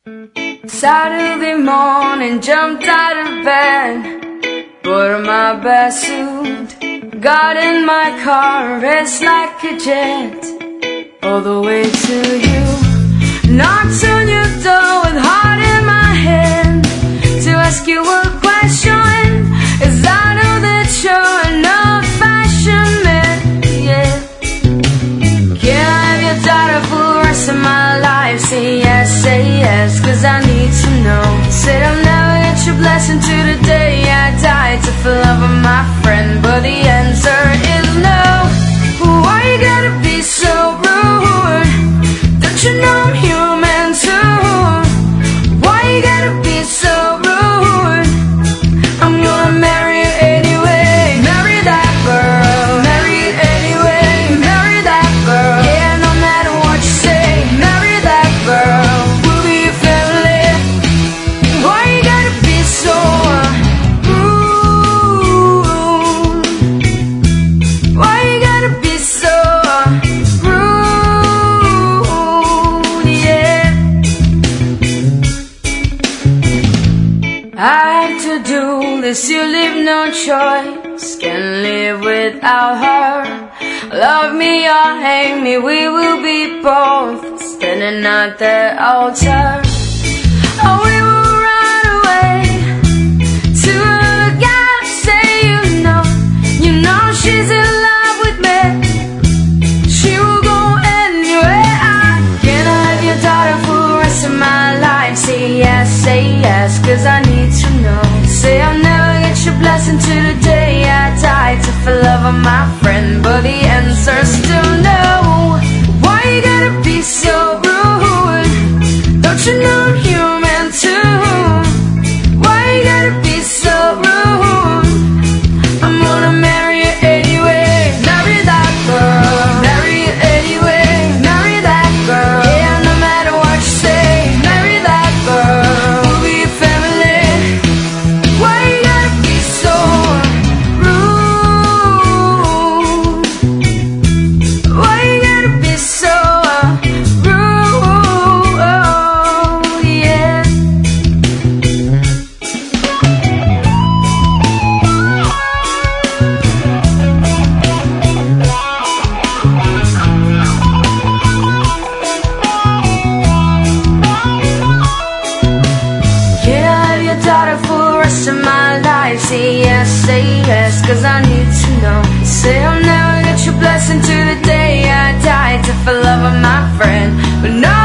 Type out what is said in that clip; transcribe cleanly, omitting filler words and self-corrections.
Saturday morning, jumped out of bed, put on my best suit, got in my car, raced like a jet, all the way to you. Knocked on your door with heart in my hand, to ask you a question, 'cause I know that you're an old-fashioned man, yeah. Can I have your daughter for the rest of my life? Say yes, 'cause I need to know. Said I'll never get your blessing to the day I die to feel love with my friend, but the answer is no. Why you gotta be so rude? Don't you know I'm human too? Why you gotta be so rude? I'm gonna marry you anyway. Marry that girl. Marry it anyway. Marry that girl. Yeah, no matter what you say. Marry that girl. We'll be your family. Why you gotta be so rude? Why you gotta be so rude? Yeah. I had to do this, you leave no choice. Can't live without her. Love me or hate me, we will be both standing at the altar. Oh, we will run away to a guy, say you know she's in love with me. She will go anywhere. I can have your daughter for the rest of my life. Say yes, 'cause I need to know. Say I'll never get your blessing to the day I die to feel love of my friend, but the answer's still no. Why you gotta be so rude? Don't you know I'm human too? Why you gotta be so rude? I'm gonna marry you anyway. Marry that girl. Marry you anyway. Marry that girl. Yeah, no matter what you say. Marry that girl. We'll be your family. Why you gotta be so rude? Why you gotta be so rude? Oh, yeah. Can I have your daughter for the rest of my life? Say yes, 'cause I need to know. Say I'll never get your blessing to the day I die to feel love of my friend, but no.